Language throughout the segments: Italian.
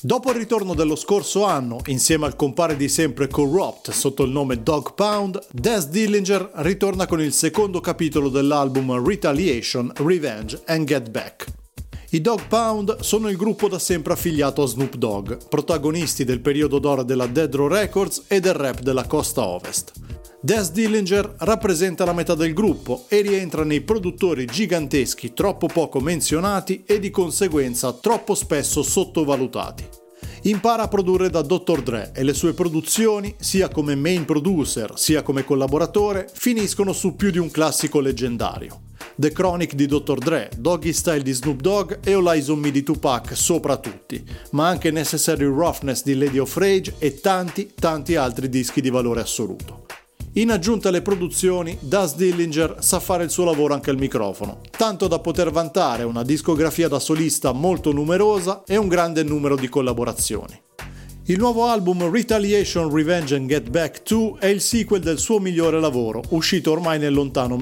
Dopo il ritorno dello scorso anno, insieme al compare di sempre Corrupt sotto il nome Dog Pound, Daz Dillinger ritorna con il secondo capitolo dell'album Retaliation, Revenge and Get Back. I Dog Pound sono il gruppo da sempre affiliato a Snoop Dogg, protagonisti del periodo d'oro della Death Row Records e del rap della costa ovest. Daz Dillinger rappresenta la metà del gruppo e rientra nei produttori giganteschi troppo poco menzionati e di conseguenza troppo spesso sottovalutati. Impara a produrre da Dr. Dre e le sue produzioni, sia come main producer sia come collaboratore, finiscono su più di un classico leggendario. The Chronic di Dr. Dre, Doggy Style di Snoop Dogg e All Eyes on Me di Tupac sopra tutti, ma anche Necessary Roughness di Lady of Rage e tanti altri dischi di valore assoluto. In aggiunta alle produzioni, Daz Dillinger sa fare il suo lavoro anche al microfono, tanto da poter vantare una discografia da solista molto numerosa e un grande numero di collaborazioni. Il nuovo album Retaliation, Revenge and Get Back 2 è il sequel del suo migliore lavoro, uscito ormai nel lontano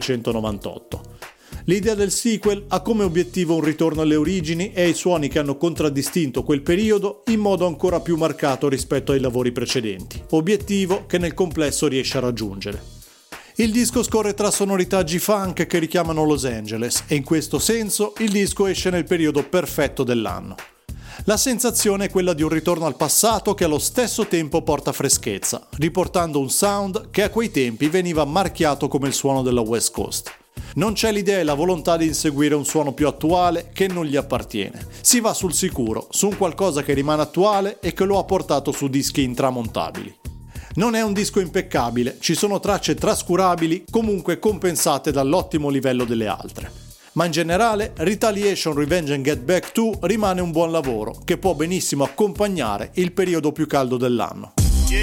1998. L'idea del sequel ha come obiettivo un ritorno alle origini e ai suoni che hanno contraddistinto quel periodo in modo ancora più marcato rispetto ai lavori precedenti, obiettivo che nel complesso riesce a raggiungere. Il disco scorre tra sonorità G-Funk che richiamano Los Angeles e in questo senso il disco esce nel periodo perfetto dell'anno. La sensazione è quella di un ritorno al passato che allo stesso tempo porta freschezza, riportando un sound che a quei tempi veniva marchiato come il suono della West Coast. Non c'è l'idea e la volontà di inseguire un suono più attuale che non gli appartiene. Si va sul sicuro, su un qualcosa che rimane attuale e che lo ha portato su dischi intramontabili. Non è un disco impeccabile, ci sono tracce trascurabili, comunque compensate dall'ottimo livello delle altre. Ma in generale, Retaliation, Revenge and Get Back 2 rimane un buon lavoro, che può benissimo accompagnare il periodo più caldo dell'anno.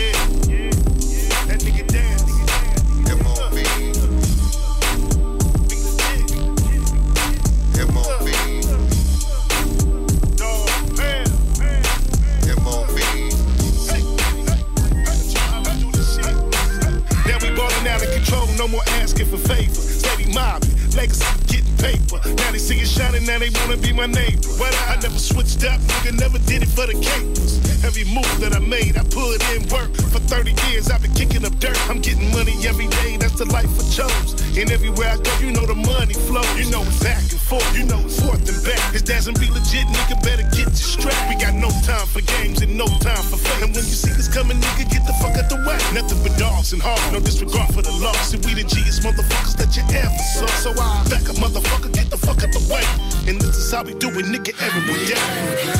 No more asking for favor, steady mobbing, legacy getting paper. Now they see it shining, now they wanna be my neighbor. But I never switched up, nigga, never did it for the capers. Every move that I made, I put in work. For 30 years, I've been kicking up dirt. I'm getting money every day, that's the life I chose. And everywhere I go, you know the money flows. You know it's back and forth, you know it's forth and back. It's dancing be legit, nigga, better get your strap. We got no time for games and no time for fun. And when you see us coming, nigga, get the fuck out the way. Nothing but dogs and hard, no disregard for the law. See, we the G's motherfuckers that you ever saw. So I back a motherfucker, get the fuck out the way. And this is how we do it, nigga, every day.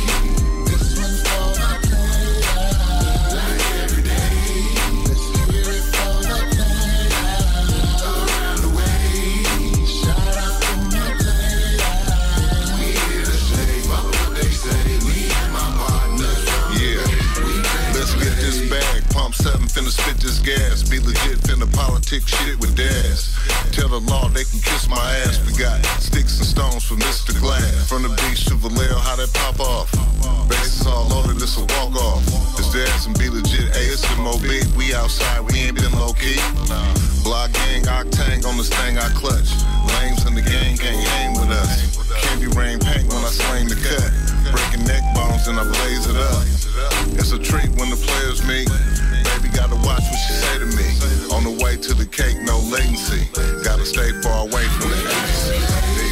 Finna spit this gas, be legit, finna politic shit with Daz. Tell the law they can kiss my ass. We got sticks and stones from Mr. Glass. From the beach to Vallejo, how that pop off. Bases all loaded, this a walk off. It's Daz and be legit, ASMOB. We outside, we ain't been low key. Block gang, octane on this thing I clutch. Lames in the gang can't hang with us. Candy rain paint when I slang the cut. Breaking neck bones and I blaze it up. It's a treat when the players meet. Baby, gotta watch what you say to me. On the way to the cake, no latency. Gotta stay far away from the agency.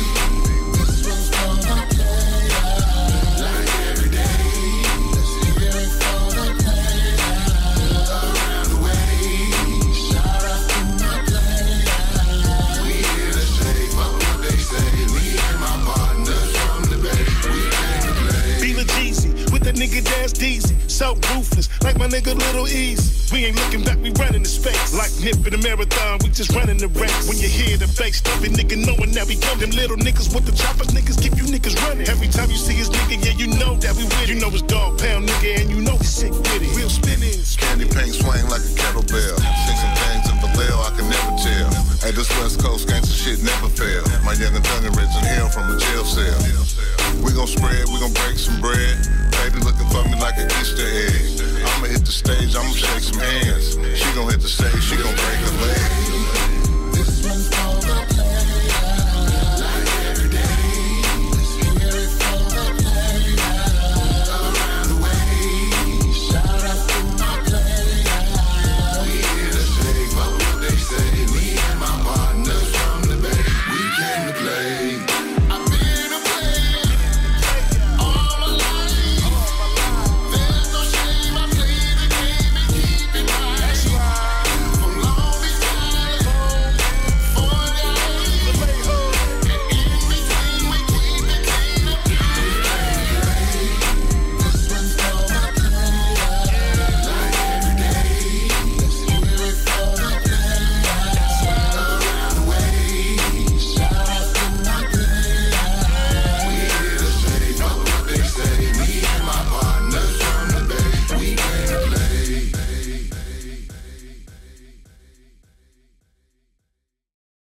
Nigga Daz Deezy, so ruthless, like my nigga Little Easy. We ain't looking back, we running the space. Like Nip in the marathon, we just running the race. When you hear the bass, stuffy nigga knowing that we come. Them little niggas with the choppers, niggas keep you niggas running. Every time you see us nigga, yeah, you know that we with it. You know it's Dog Pound nigga, and you know we sick with it. Real spinning. Candy paint swing like a kettlebell. Sing some things in Vallejo, I can never tell. Hey, this West Coast gangsta shit never fail. My young and young original hail from a jail cell. We gon' spread, we gon' break some bread. Baby looking for me like an Easter egg. I'ma hit the stage, I'ma shake some hands. She gon' hit the stage.